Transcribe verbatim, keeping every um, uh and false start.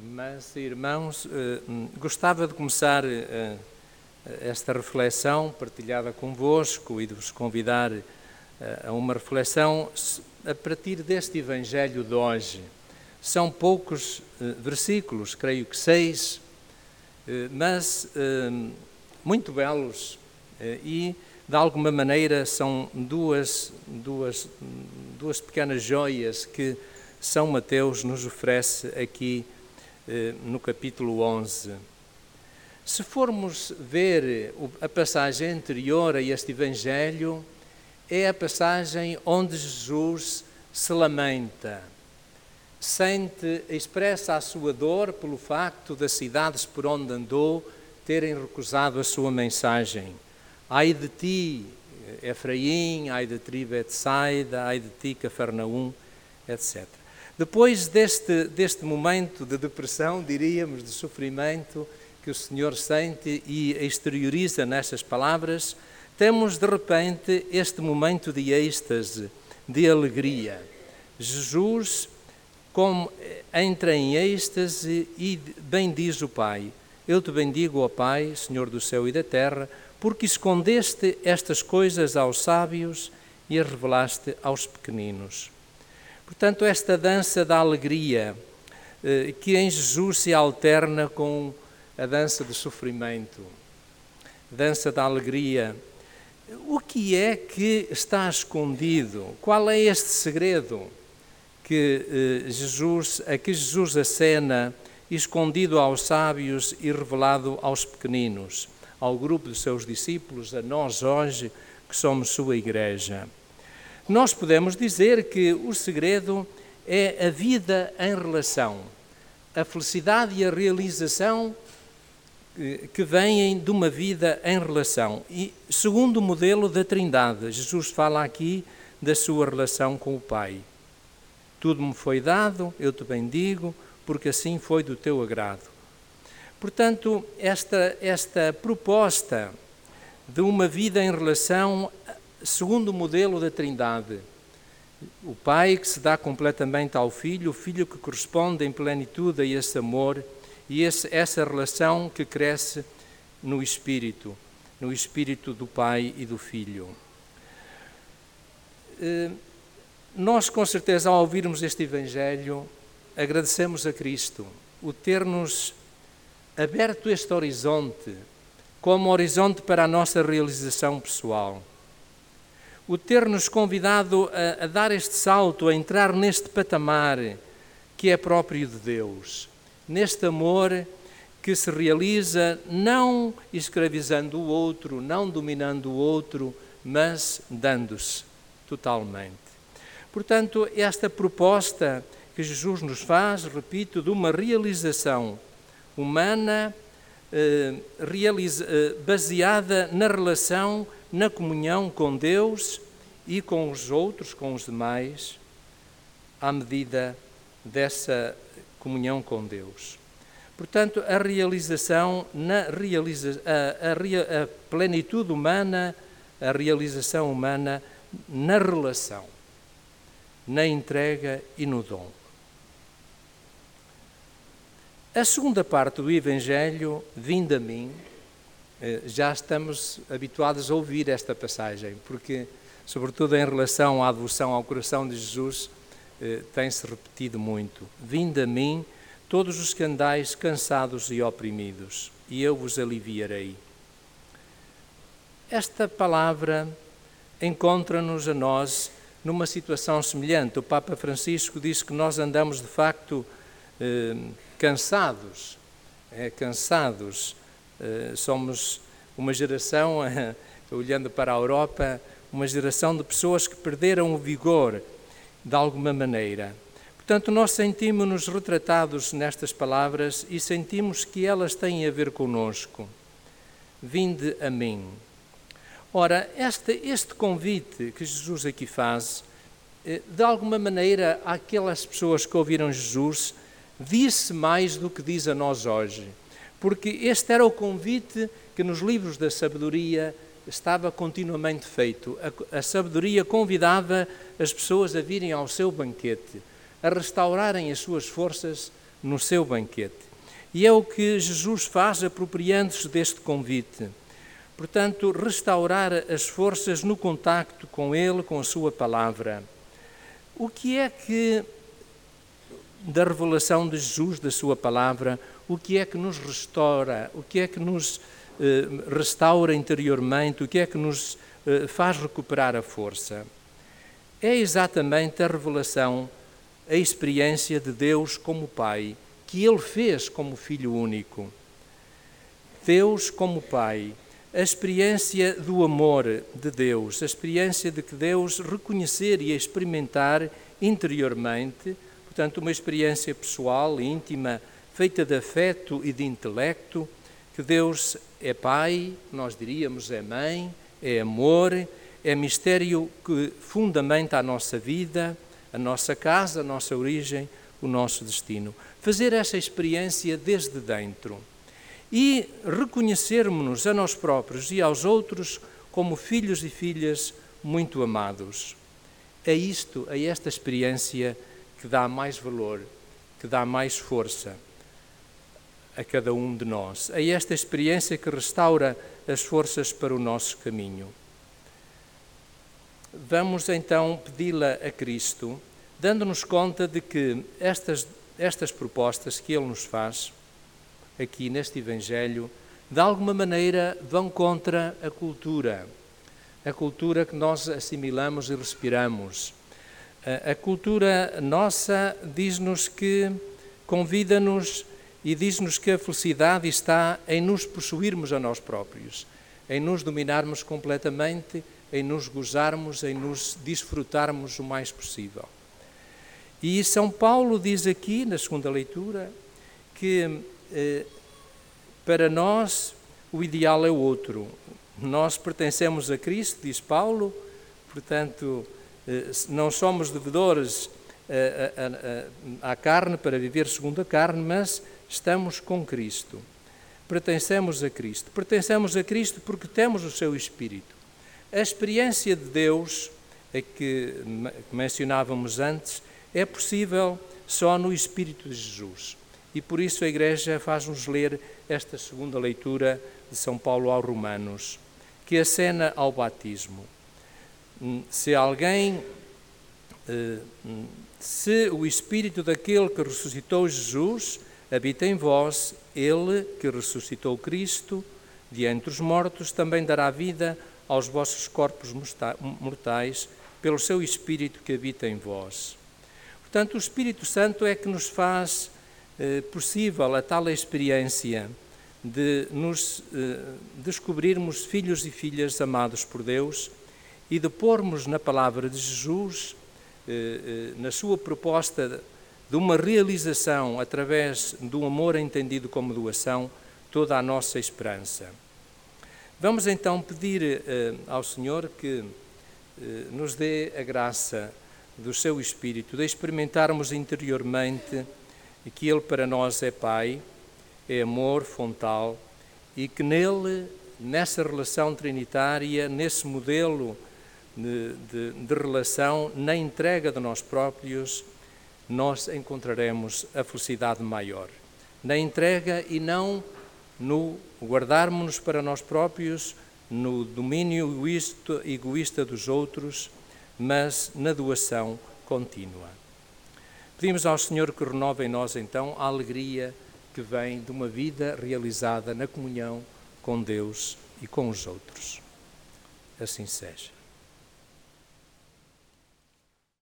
Mas, irmãos, eh, gostava de começar eh, esta reflexão partilhada convosco e de vos convidar eh, a uma reflexão a partir deste Evangelho de hoje. São poucos eh, versículos, creio que seis, eh, mas eh, muito belos eh, e, de alguma maneira, são duas, duas, duas pequenas joias que São Mateus nos oferece aqui no capítulo onze. Se formos ver a passagem anterior a este Evangelho, é a passagem onde Jesus se lamenta, sente, expressa a sua dor pelo facto das cidades por onde andou terem recusado a sua mensagem. Ai de ti, Efraim, ai de ti, Betsaida, ai de ti, Cafarnaum, etcétera. Depois deste, deste momento de depressão, diríamos, de sofrimento que o Senhor sente e exterioriza nestas palavras, temos de repente este momento de êxtase, de alegria. Jesus como, entra em êxtase e bem diz o Pai: Eu te bendigo, ó Pai, Senhor do céu e da terra, porque escondeste estas coisas aos sábios e as revelaste aos pequeninos. Portanto, esta dança da alegria, que em Jesus se alterna com a dança do sofrimento, dança da alegria. O que é que está escondido? Qual é este segredo que Jesus, a que Jesus acena, escondido aos sábios e revelado aos pequeninos, ao grupo de seus discípulos, a nós hoje, que somos sua igreja? Nós podemos dizer que o segredo é a vida em relação, a felicidade e a realização que vêm de uma vida em relação. E segundo o modelo da Trindade, Jesus fala aqui da sua relação com o Pai. Tudo me foi dado, eu te bendigo, porque assim foi do teu agrado. Portanto, esta, esta proposta de uma vida em relação segundo o modelo da Trindade, o Pai que se dá completamente ao Filho, o Filho que corresponde em plenitude a esse amor e esse, essa relação que cresce no Espírito, no Espírito do Pai e do Filho. Nós, com certeza, ao ouvirmos este Evangelho, agradecemos a Cristo o ter-nos aberto este horizonte como horizonte para a nossa realização pessoal. O ter-nos convidado a, a dar este salto, a entrar neste patamar que é próprio de Deus, neste amor que se realiza não escravizando o outro, não dominando o outro, mas dando-se totalmente. Portanto, esta proposta que Jesus nos faz, repito, de uma realização humana eh, realiza, eh, baseada na relação, na comunhão com Deus e com os outros, com os demais, à medida dessa comunhão com Deus. Portanto, a realização, na realiza, a, a, a plenitude humana, a realização humana na relação, na entrega e no dom. A segunda parte do Evangelho, vinde a mim, já estamos habituados a ouvir esta passagem, porque, sobretudo em relação à devoção ao coração de Jesus, tem-se repetido muito. Vinde a mim, todos os que andais cansados e oprimidos, e eu vos aliviarei. Esta palavra encontra-nos a nós numa situação semelhante. O Papa Francisco disse que nós andamos, de facto, eh, cansados, é, cansados. Uh, somos uma geração, uh, olhando para a Europa, uma geração de pessoas que perderam o vigor de alguma maneira. Portanto, nós sentimos-nos retratados nestas palavras e sentimos que elas têm a ver conosco. Vinde a mim. Ora, este, este convite que Jesus aqui faz, uh, de alguma maneira, àquelas pessoas que ouviram Jesus, disse mais do que diz a nós hoje. Porque este era o convite que nos livros da sabedoria estava continuamente feito. A, a sabedoria convidava as pessoas a virem ao seu banquete, a restaurarem as suas forças no seu banquete. E é o que Jesus faz apropriando-se deste convite. Portanto, restaurar as forças no contacto com Ele, com a sua palavra. O que é que, da revelação de Jesus, da sua palavra, o que é que nos restaura, o que é que nos eh, restaura interiormente, o que é que nos eh, faz recuperar a força? É exatamente a revelação, a experiência de Deus como Pai, que Ele fez como Filho único. Deus como Pai, a experiência do amor de Deus, a experiência de que Deus reconhecer e experimentar interiormente, portanto, uma experiência pessoal, íntima, feita de afeto e de intelecto, que Deus é Pai, nós diríamos é Mãe, é amor, é mistério que fundamenta a nossa vida, a nossa casa, a nossa origem, o nosso destino. Fazer essa experiência desde dentro e reconhecermos-nos a nós próprios e aos outros como filhos e filhas muito amados. É isto, é esta experiência que dá mais valor, que dá mais força a cada um de nós. É esta experiência que restaura as forças para o nosso caminho. Vamos então pedi-la a Cristo, dando-nos conta de que estas, estas propostas que Ele nos faz, aqui neste Evangelho, de alguma maneira vão contra a cultura, a cultura que nós assimilamos e respiramos. A, a cultura nossa diz-nos que, convida-nos e diz-nos que a felicidade está em nos possuirmos a nós próprios, em nos dominarmos completamente, em nos gozarmos, em nos desfrutarmos o mais possível. E São Paulo diz aqui, na segunda leitura, que eh, para nós o ideal é o outro. Nós pertencemos a Cristo, diz Paulo, portanto, eh, não somos devedores eh, a, a, a, à carne para viver segundo a carne, mas estamos com Cristo. Pertencemos a Cristo. Pertencemos a Cristo porque temos o seu Espírito. A experiência de Deus, a que mencionávamos antes, é possível só no Espírito de Jesus. E por isso a Igreja faz-nos ler esta segunda leitura de São Paulo aos Romanos, que acena ao batismo. Se alguém, se o Espírito daquele que ressuscitou Jesus habita em vós, ele que ressuscitou Cristo de entre os mortos também dará vida aos vossos corpos mortais pelo seu Espírito que habita em vós. Portanto, o Espírito Santo é que nos faz eh, possível a tal experiência de nos eh, descobrirmos filhos e filhas amados por Deus e de pormos na palavra de Jesus, eh, eh, na sua proposta de uma realização através do amor entendido como doação, toda a nossa esperança. Vamos então pedir eh, ao Senhor que eh, nos dê a graça do seu Espírito, de experimentarmos interiormente que Ele para nós é Pai, é amor fontal e que nele, nessa relação trinitária, nesse modelo de, de, de relação, na entrega de nós próprios, nós encontraremos a felicidade maior. Na entrega e não no guardarmos-nos para nós próprios, no domínio egoísta, egoísta dos outros, mas na doação contínua. Pedimos ao Senhor que renove em nós, então, a alegria que vem de uma vida realizada na comunhão com Deus e com os outros. Assim seja.